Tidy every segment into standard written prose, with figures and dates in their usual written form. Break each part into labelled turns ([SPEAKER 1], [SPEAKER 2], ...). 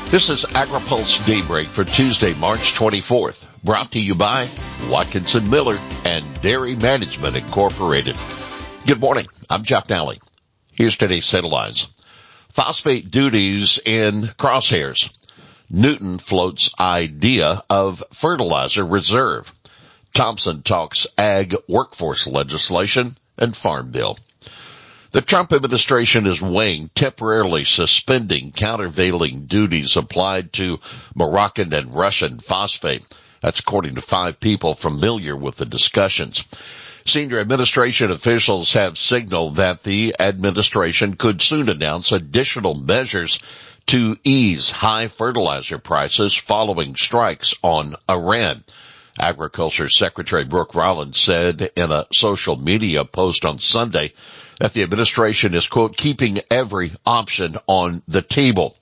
[SPEAKER 1] This is AgriPulse Daybreak for Tuesday, March 24th, brought to you by Watkinson Miller and Dairy Management Incorporated. Good morning. I'm Jeff Nally. Here's today's headlines. Phosphate duties in crosshairs. Newton floats idea of fertilizer reserve. Thompson talks ag workforce legislation and farm bill. The Trump administration is weighing temporarily suspending countervailing duties applied to Moroccan and Russian phosphate. That's according to 5 people familiar with the discussions. Senior administration officials have signaled that the administration could soon announce additional measures to ease high fertilizer prices following strikes on Iran. Agriculture Secretary Brooke Rollins said in a social media post on Sunday that the administration is, quote, keeping every option on the table.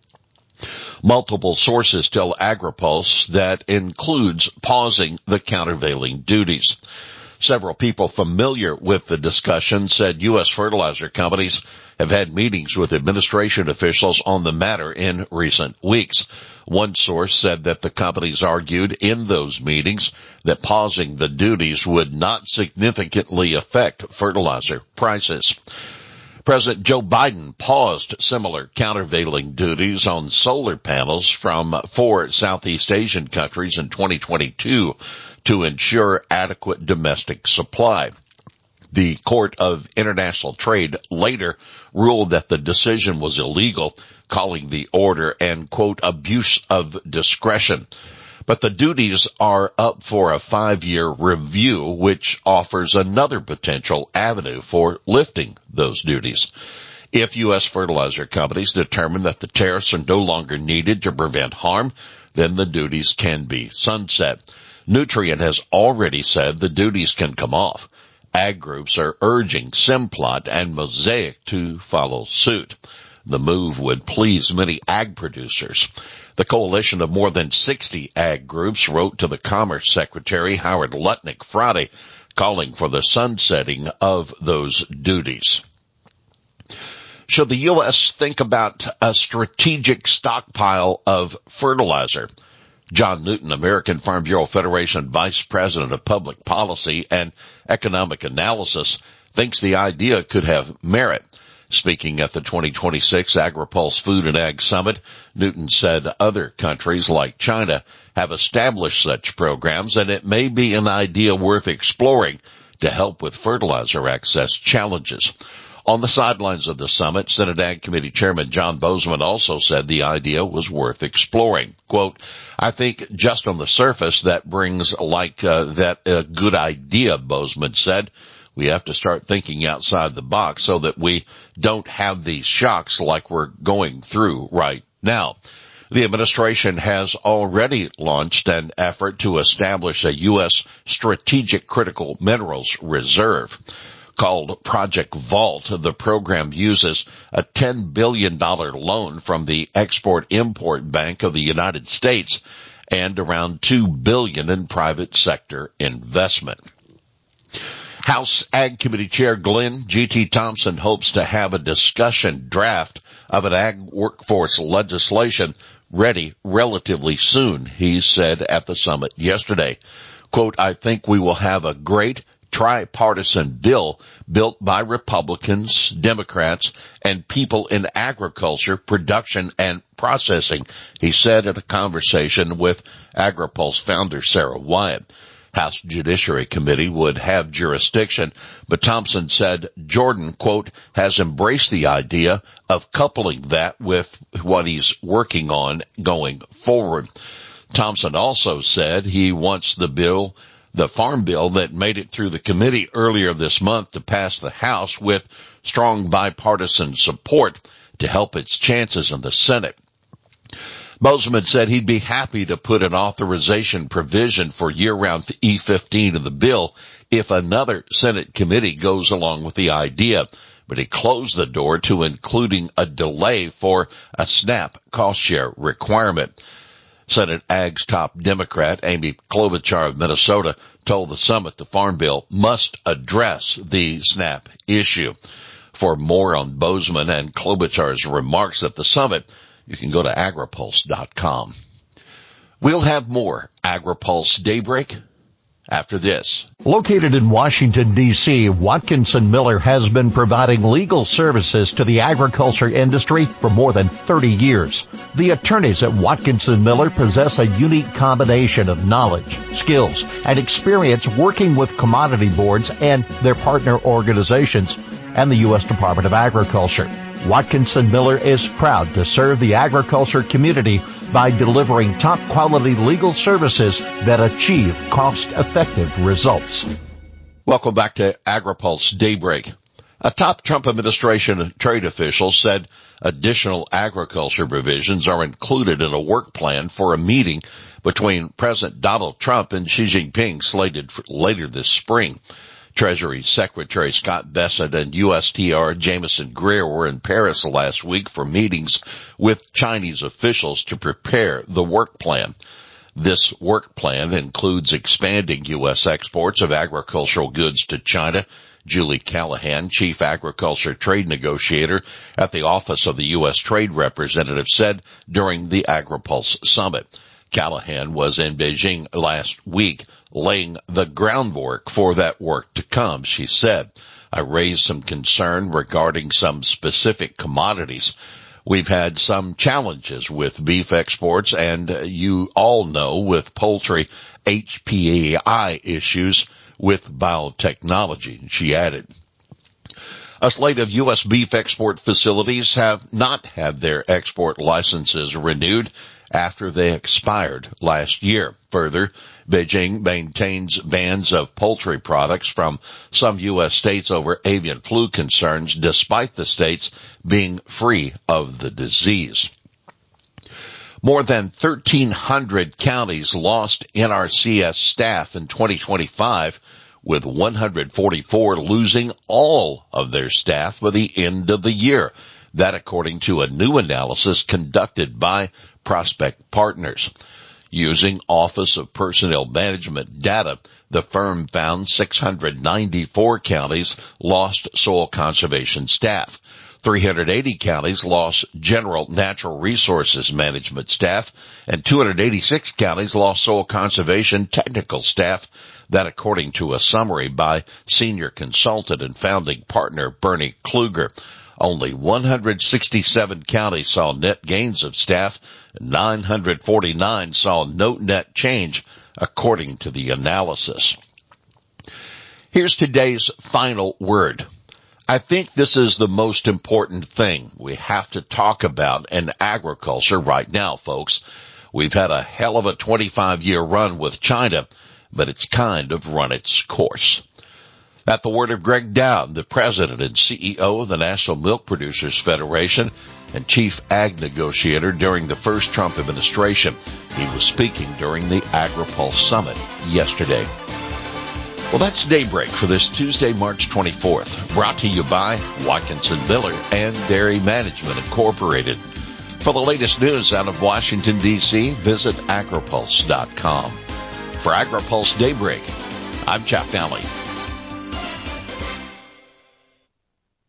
[SPEAKER 1] Multiple sources tell AgriPulse that includes pausing the countervailing duties. Several people familiar with the discussion said U.S. fertilizer companies have had meetings with administration officials on the matter in recent weeks. One source said that the companies argued in those meetings that pausing the duties would not significantly affect fertilizer prices. President Joe Biden paused similar countervailing duties on solar panels from 4 Southeast Asian countries in 2022 to ensure adequate domestic supply. The Court of International Trade later ruled that the decision was illegal, calling the order an, quote, abuse of discretion. But the duties are up for a 5-year review, which offers another potential avenue for lifting those duties. If U.S. fertilizer companies determine that the tariffs are no longer needed to prevent harm, then the duties can be sunset. Nutrien has already said the duties can come off. Ag groups are urging Simplot and Mosaic to follow suit. The move would please many ag producers. The coalition of more than 60 ag groups wrote to the Commerce Secretary Howard Lutnick Friday, calling for the sunsetting of those duties. Should the U.S. think about a strategic stockpile of fertilizer? John Newton, American Farm Bureau Federation Vice President of Public Policy and Economic Analysis, thinks the idea could have merit. Speaking at the 2026 AgriPulse Food and Ag Summit, Newton said other countries like China have established such programs, and it may be an idea worth exploring to help with fertilizer access challenges. On the sidelines of the summit, Senate Ag Committee Chairman John Boozman also said the idea was worth exploring. Quote, I think just on the surface that brings that a good idea, Boozman said. We have to start thinking outside the box so that we don't have these shocks like we're going through right now. The administration has already launched an effort to establish a U.S. Strategic Critical Minerals Reserve. Called Project Vault, the program uses a $10 billion loan from the Export-Import Bank of the United States and around $2 billion in private sector investment. House Ag Committee Chair Glenn G.T. Thompson hopes to have a discussion draft of an ag workforce legislation ready relatively soon, he said at the summit yesterday. Quote, I think we will have a great tripartisan bill built by Republicans, Democrats, and people in agriculture, production, and processing, he said at a conversation with AgriPulse founder Sarah Wyatt. House Judiciary Committee would have jurisdiction, but Thompson said Jordan, quote, has embraced the idea of coupling that with what he's working on going forward. Thompson also said he wants the farm bill that made it through the committee earlier this month to pass the House with strong bipartisan support to help its chances in the Senate. Boozman said he'd be happy to put an authorization provision for year-round E15 in the bill if another Senate committee goes along with the idea, but he closed the door to including a delay for a SNAP cost share requirement. Senate Ag's top Democrat, Amy Klobuchar of Minnesota, told the summit the Farm Bill must address the SNAP issue. For more on Boozman and Klobuchar's remarks at the summit, you can go to agripulse.com. We'll have more AgriPulse Daybreak after this.
[SPEAKER 2] Located in Washington, D.C., Watkinson Miller has been providing legal services to the agriculture industry for more than 30 years. The attorneys at Watkinson Miller possess a unique combination of knowledge, skills, and experience working with commodity boards and their partner organizations and the U.S. Department of Agriculture. Watkinson Miller is proud to serve the agriculture community by delivering top-quality legal services that achieve cost-effective results.
[SPEAKER 1] Welcome back to AgriPulse Daybreak. A top Trump administration trade official said additional agriculture provisions are included in a work plan for a meeting between President Donald Trump and Xi Jinping slated for later this spring. Treasury Secretary Scott Bessent and USTR Jameson Greer were in Paris last week for meetings with Chinese officials to prepare the work plan. This work plan includes expanding U.S. exports of agricultural goods to China. Julie Callahan, Chief Agriculture Trade Negotiator at the Office of the U.S. Trade Representative, said during the AgriPulse Summit. Callahan was in Beijing last week laying the groundwork for that work to come. She said, I raised some concern regarding some specific commodities. We've had some challenges with beef exports and you all know with poultry HPAI issues with biotechnology, she added. A slate of U.S. beef export facilities have not had their export licenses renewed after they expired last year. Further, Beijing maintains bans of poultry products from some U.S. states over avian flu concerns, despite the states being free of the disease. More than 1,300 counties lost NRCS staff in 2025, with 144 losing all of their staff by the end of the year. That according to a new analysis conducted by Prospect Partners. Using Office of Personnel Management data, the firm found 694 counties lost soil conservation staff. 380 counties lost general natural resources management staff, and 286 counties lost soil conservation technical staff. That according to a summary by senior consultant and founding partner Bernie Kluger. Only 167 counties saw net gains of staff, and 949 saw no net change, according to the analysis. Here's today's final word. I think this is the most important thing we have to talk about in agriculture right now, folks. We've had a hell of a 25-year run with China, but it's kind of run its course. At the word of Greg Down, the president and CEO of the National Milk Producers Federation and chief ag negotiator during the first Trump administration. He was speaking during the AgriPulse Summit yesterday. Well, that's Daybreak for this Tuesday, March 24th, brought to you by Watkinson Miller and Dairy Management Incorporated. For the latest news out of Washington, D.C., visit agripulse.com. For AgriPulse Daybreak, I'm Jeff Nally.